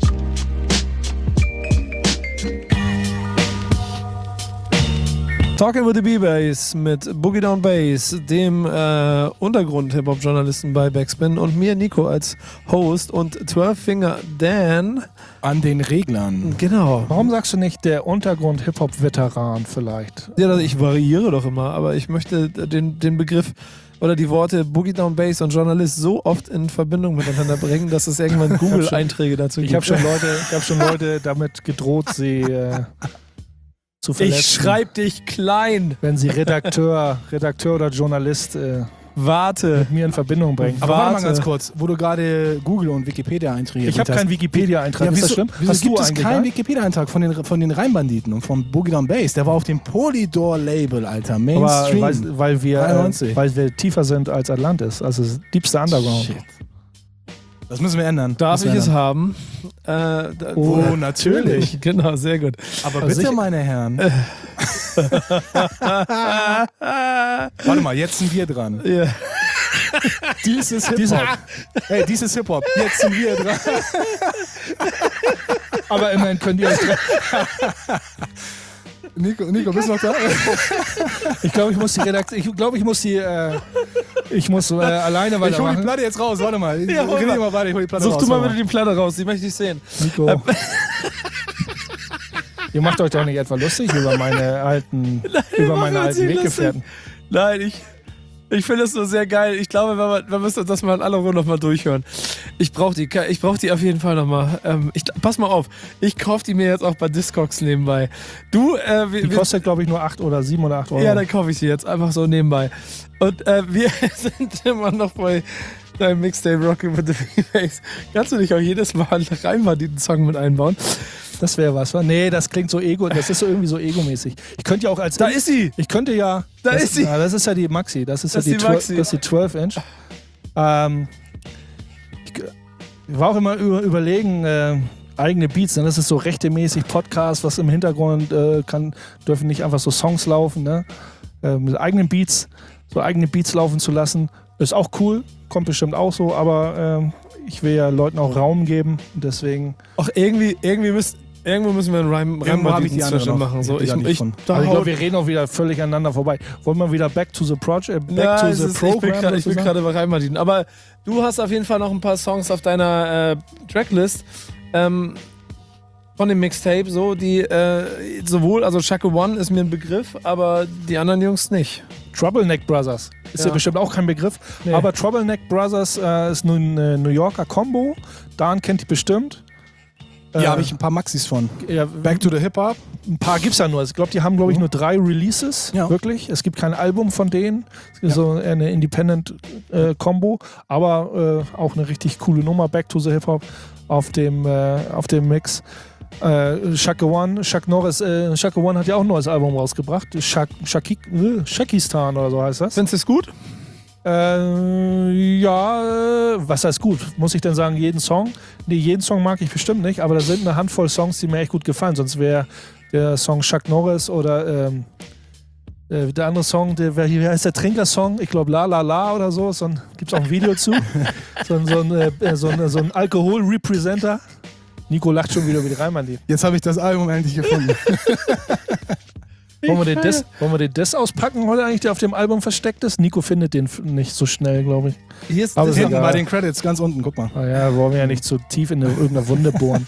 Talking with the B-Bass mit Boogie Down Bass, dem äh, Untergrund-Hip-Hop-Journalisten bei Backspin und mir, Nico, als Host und zwölf Finger Dan. An den Reglern. Genau. Warum sagst du nicht der Untergrund-Hip-Hop-Veteran vielleicht? Ja, also ich variiere doch immer, aber ich möchte den, den Begriff oder die Worte Boogie Down Bass und Journalist so oft in Verbindung miteinander bringen, dass es irgendwann Google-Einträge dazu Ich gibt. habe schon Leute, ich habe schon Leute damit gedroht, sie äh, zu verletzen. Ich schreib dich klein. wenn sie Redakteur, Redakteur oder Journalist äh, Warte. mit mir in Verbindung bringen. Aber warte mal Warte. ganz kurz, wo du gerade Google und Wikipedia-Einträge Ich habe hast. keinen Wikipedia-Eintrag. Ja, ist wieso, das schlimm? wieso Hast gibt du es eigentlich keinen einen? Wikipedia-Eintrag von den, von den Rheinbanditen und von Boogie Down Bass? Der war auf dem Polydor-Label, Alter. Aber Mainstream. weil, weil, wir, dreiundneunzig. äh, weil wir tiefer sind als Atlantis. Also das tiefste Underground. Shit. Das müssen wir ändern. Darf Müssen ich wir es ändern. haben? Äh, da- Oh, natürlich. Genau, sehr gut. Aber Also bitte, ich- meine Herren. Warte mal, jetzt sind wir dran. Ja. Dies ist Hip-Hop. Hey, dies ist Hip-Hop. Jetzt sind wir dran. Aber immerhin könnt ihr euch dran. Nico, Nico, bist du noch da? Ich glaube, ich muss die Redaktion. Ich glaube, ich muss die. Äh, ich muss äh, alleine Ich hol die weitermachen. Platte jetzt raus. Warte mal. Ich Ja, hol rede mal. mal weiter. Ich hol die Platte Such raus. du mal warte bitte die Platte raus, die möchte ich sehen. Nico. Ihr macht euch doch nicht etwa lustig über meine alten, über meine machen wir uns alten nicht Weggefährten. Nein, ich, ich finde es so sehr geil. Ich glaube, wir, wir müssen uns das mal in aller Ruhe nochmal durchhören. Ich brauche die, ich brauch die auf jeden Fall nochmal. Ähm, ich, pass mal auf, ich kaufe die mir jetzt auch bei Discogs nebenbei. Du, äh, wir, Die wir, kostet, glaube ich, nur acht oder sieben oder acht Euro. ja, dann kaufe ich sie jetzt einfach so nebenbei. Und äh, wir sind immer noch bei deinem Mixtape Rockin' with the B-Bass. Kannst du nicht auch jedes Mal einen Rheinbanditen-Song mit einbauen? Das wäre was, wa? Nee, das klingt so ego, das ist so irgendwie so egomäßig. Ich könnte ja auch als. Da ist sie! Ich könnte ja. Da das, ist sie. Ja, das ist ja die Maxi. Das ist Das ja ist die, die zwölf, Maxi. das ist die zwölf Inch. Ähm, ich, ich war auch immer über, überlegen, äh, eigene Beats, ne? Das ist so rechtemäßig Podcast, was im Hintergrund äh, kann, dürfen nicht einfach so Songs laufen, ne? Äh, mit eigenen Beats, so eigene Beats laufen zu lassen, ist auch cool, kommt bestimmt auch so, aber ähm, ich will ja Leuten auch Raum geben und deswegen. Ach, irgendwie, irgendwie müssen, irgendwo müssen wir einen Reim, Irgendwo hab ich die andere Zwischen noch. machen. So, Die ich, da nicht ich, von. da Also ich haut- glaube, wir reden auch wieder völlig aneinander vorbei. Wollen wir wieder back to the project, back Ja, to es the ist, ich bin program? grad- ich bin sozusagen? gerade bei Rheinbanditen. Aber du hast auf jeden Fall noch ein paar Songs auf deiner äh, Tracklist. Ähm, von dem Mixtape, so die äh, sowohl, also Chaka One ist mir ein Begriff, aber die anderen Jungs nicht. Troubleneck Brothers. Ist ja, Ja. bestimmt auch kein Begriff. Nee. Aber Troubleneck Brothers äh, ist nun eine New Yorker Combo. Dan kennt die bestimmt. Hier Äh, habe ich ein paar Maxis von. ja, Back to the Hip-Hop. ein paar gibt's ja nur. Ich glaube, die haben, glaube ich, nur drei Releases. Ja. Wirklich. Es gibt kein Album von denen. Es gibt Ja. so eine Independent-Combo. aber äh, auch eine richtig coole Nummer. Back to the Hip-Hop auf dem, äh, auf dem Mix. Äh, Chaka One, Chuck Norris, äh, Chaka One hat ja auch ein neues Album rausgebracht. Shak, Shaki, äh, Shakistan oder so heißt das. Findest du es gut? Äh, ja, äh, was heißt gut? Muss ich denn sagen, jeden Song? Nee, jeden Song mag ich bestimmt nicht, aber da sind eine Handvoll Songs, die mir echt gut gefallen. Sonst wäre der Song Chuck Norris oder ähm, äh, der andere Song, der, wie heißt der Trinker-Song? Ich glaube La La La oder so. so Gibt es auch ein Video zu. So, ein- so ein, äh, so ein, so ein Alkohol-Representer. Nico lacht schon wieder wie die Reimann. Jetzt habe ich das Album endlich gefunden. Wollen wir, den das, wollen wir den das auspacken heute eigentlich, der auf dem Album versteckt ist? Nico findet den f- nicht so schnell, glaube ich. Hier ist Aber das ist Hinten egal. bei den Credits, ganz unten, guck mal. Ah ja, wollen wir ja nicht zu tief in eine, irgendeine Wunde bohren.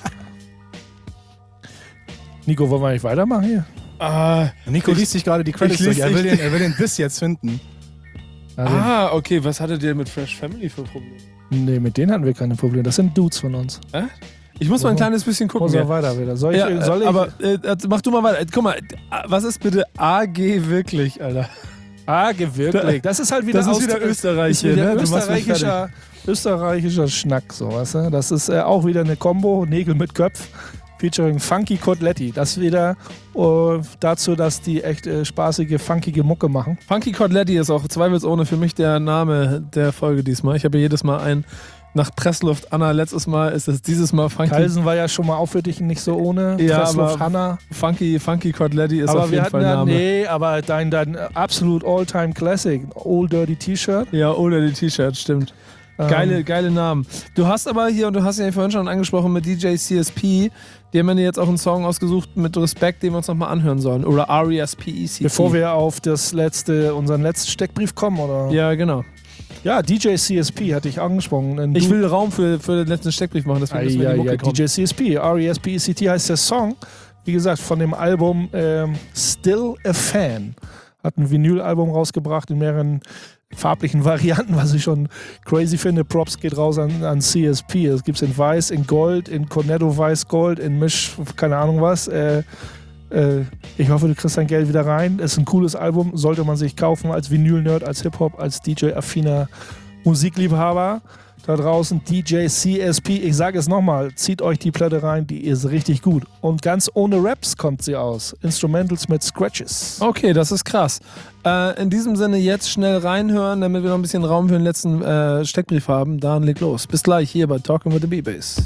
Nico, wollen wir nicht weitermachen hier? Ah, Nico Ich- liest sich gerade die Credits ich durch. lies- Er will, ich- den, er will den Biss jetzt finden. Also, ah, okay, was hattet ihr mit Fresh Family für Probleme? Nee, mit denen hatten wir keine Probleme. Das sind Dudes von uns. Ich muss mal ein Wo- kleines bisschen gucken. Muss er hier. weiter wieder. Soll ich, Ja, soll ich aber äh, mach du mal weiter. Äh, Guck mal, was ist bitte A G wirklich, Alter? Ah, wirklich. Das ist halt wieder, Das ist Aust- wieder Österreich ist hier, wieder ne? Du machst mich österreichischer, österreichischer Schnack, so, weißt du? Das ist äh, auch wieder eine Combo, Nägel mit Köpf, featuring Funky Koteletti. Das wieder äh, dazu, dass die echt äh, spaßige, funkige Mucke machen. Funky Koteletti ist auch zweifelsohne für mich der Name der Folge diesmal. Ich habe ja jedes Mal einen nach Pressluft Anna. Letztes Mal ist es dieses Mal Funky. Kalsen war ja schon mal auch für dich nicht so ohne. Ja, Pressluft aber Hanna. Funky, Funky Koteletti ist Aber auf wir jeden hatten Fall ja, Name. nee, aber dein, dein absolut All-Time Classic, Old Dirty T-Shirt. Ja, oder die T-Shirts, stimmt. Ähm, Geile, geile Namen. Du hast aber hier, und du hast ja vorhin schon angesprochen mit D J C S P, die haben ja jetzt auch einen Song ausgesucht mit Respekt, den wir uns nochmal anhören sollen. Oder R E S P E C T. Bevor wir auf das letzte, unseren letzten Steckbrief kommen, oder? Ja, genau. Ja, D J C S P hatte ich angesprochen. Ein Ich Du- will Raum für, für den letzten Steckbrief machen, deswegen Ah, müssen wir ja, in die Mucke ja, kommen. D J C S P, R E S P E C T heißt der Song. Wie gesagt, von dem Album ähm, Still a Fan. Hat ein Vinyl-Album rausgebracht in mehreren farblichen Varianten, was ich schon crazy finde. Props geht raus an, an C S P. Es gibt es in Weiß, in Gold, in Cornetto Weiß Gold, in Misch, keine Ahnung was. Äh, äh, ich hoffe, du kriegst dein Geld wieder rein. Es ist ein cooles Album, sollte man sich kaufen als Vinyl-Nerd, als Hip-Hop, als D J-affiner Musikliebhaber. Da draußen D J C S P, ich sage es nochmal, zieht euch die Platte rein, die ist richtig gut. Und ganz ohne Raps kommt sie aus. Instrumentals mit Scratches. Okay, das ist krass. Äh, in diesem Sinne jetzt schnell reinhören, damit wir noch ein bisschen Raum für den letzten äh, Steckbrief haben. Dann leg los. Bis gleich hier bei Talking with the B-Bass.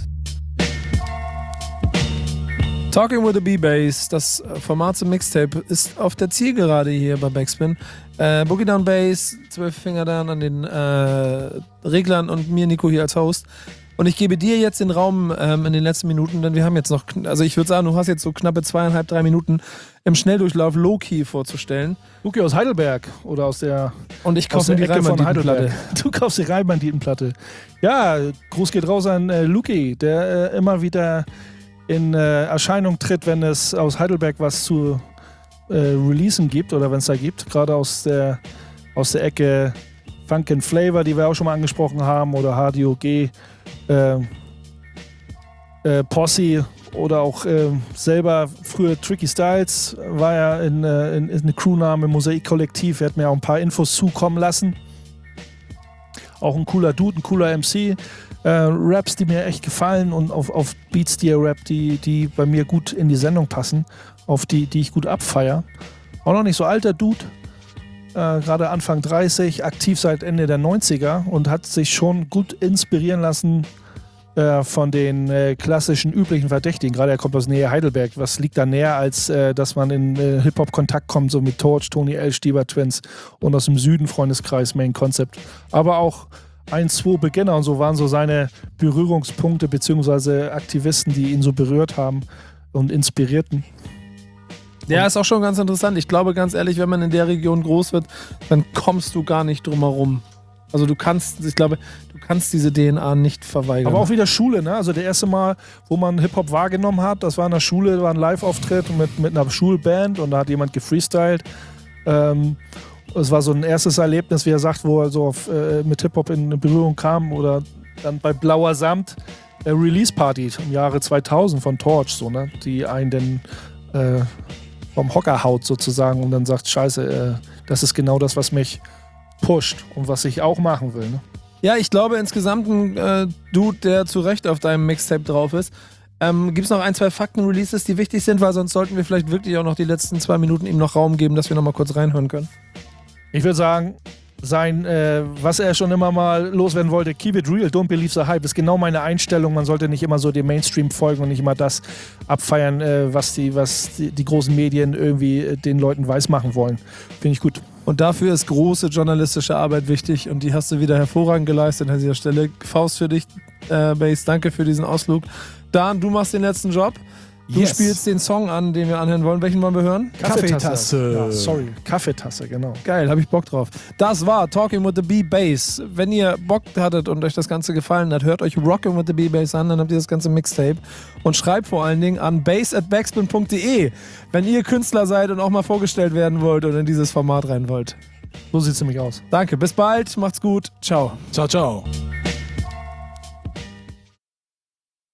Talking with the B-Bass, das Format zum Mixtape, ist auf der Zielgerade hier bei Backspin. Äh, Boogie Down Bass, zwölf Finger dann an den äh, Reglern und mir, Nico, hier als Host. Und ich gebe dir jetzt den Raum ähm, in den letzten Minuten, denn wir haben jetzt noch, kn- also ich würde sagen, du hast jetzt so knappe zweieinhalb, drei Minuten im Schnelldurchlauf Low-Key vorzustellen. Luki aus Heidelberg oder aus der, Und ich aus kaufe mir der die Ecke von Reimann-Platte. Heidelberg. Du kaufst die Reimann-Platte. Ja, Gruß geht raus an äh, Luki, der äh, immer wieder in äh, Erscheinung tritt, wenn es aus Heidelberg was zu äh, releasen gibt oder wenn es da gibt. Gerade aus der, aus der Ecke Funk and Flavor, die wir auch schon mal angesprochen haben, oder H D O G, äh, äh, Posse oder auch äh, selber früher Tricky Styles war ja in, äh, in, in eine Crewname im Mosaik-Kollektiv. Er hat mir auch ein paar Infos zukommen lassen. Auch ein cooler Dude, ein cooler M C. Äh, Raps, die mir echt gefallen und auf, auf Beats, die er rappt, die, die bei mir gut in die Sendung passen, auf die, die ich gut abfeier. Auch noch nicht so alter Dude, äh, gerade Anfang dreißig, aktiv seit Ende der neunziger und hat sich schon gut inspirieren lassen äh, von den äh, klassischen, üblichen Verdächtigen. Gerade er kommt aus Nähe Heidelberg. Was liegt da näher, als äh, dass man in äh, Hip-Hop-Kontakt kommt, so mit Torch, Tony L., Stieber Twins und aus dem Süden Freundeskreis, Main Concept. Aber auch ein, zwei Beginner und so waren so seine Berührungspunkte beziehungsweise Aktivisten, die ihn so berührt haben und inspirierten. Ja, ist auch schon ganz interessant. Ich glaube ganz ehrlich, wenn man in der Region groß wird, dann kommst du gar nicht drum herum. Also du kannst, ich glaube, du kannst diese D N A nicht verweigern. Aber auch wieder Schule, ne? Also der erste Mal, wo man Hip-Hop wahrgenommen hat, das war in der Schule, war ein Live-Auftritt mit, mit einer Schulband und da hat jemand gefreestylt. Ähm, es war so ein erstes Erlebnis, wie er sagt, wo er so auf, äh, mit Hip-Hop in Berührung kam oder dann bei Blauer Samt äh, Release-Party im Jahre zweitausend von Torch, so, ne? Die einen dann äh, vom Hocker haut sozusagen und dann sagt, scheiße, äh, das ist genau das, was mich pusht und was ich auch machen will, ne? Ja, ich glaube insgesamt ein äh, Dude, der zu Recht auf deinem Mixtape drauf ist. Ähm, Gibt es noch ein, zwei Fakten-Releases, die wichtig sind, weil sonst sollten wir vielleicht wirklich auch noch die letzten zwei Minuten ihm noch Raum geben, dass wir noch mal kurz reinhören können. Ich würde sagen, sein, äh, was er schon immer mal loswerden wollte, keep it real, don't believe the hype, ist genau meine Einstellung. Man sollte nicht immer so dem Mainstream folgen und nicht immer das abfeiern, äh, was, die, was die, die großen Medien irgendwie äh, den Leuten weismachen wollen. Finde ich gut. Und dafür ist große journalistische Arbeit wichtig und die hast du wieder hervorragend geleistet an dieser Stelle. Faust für dich, äh, Bass, danke für diesen Ausflug. Dan, du machst den letzten Job. Du Yes. spielst den Song an, den wir anhören wollen. Welchen wollen wir hören? Kaffeetasse. Ja, sorry, Kaffeetasse, genau. Geil, hab ich Bock drauf. Das war Talking with the B-Bass. Wenn ihr Bock hattet und euch das Ganze gefallen hat, hört euch Rockin' with the B-Bass an, dann habt ihr das ganze Mixtape. Und schreibt vor allen Dingen an bass at backspin punkt de, wenn ihr Künstler seid und auch mal vorgestellt werden wollt und in dieses Format rein wollt. So sieht es nämlich aus. Danke, bis bald, macht's gut, ciao. Ciao, ciao.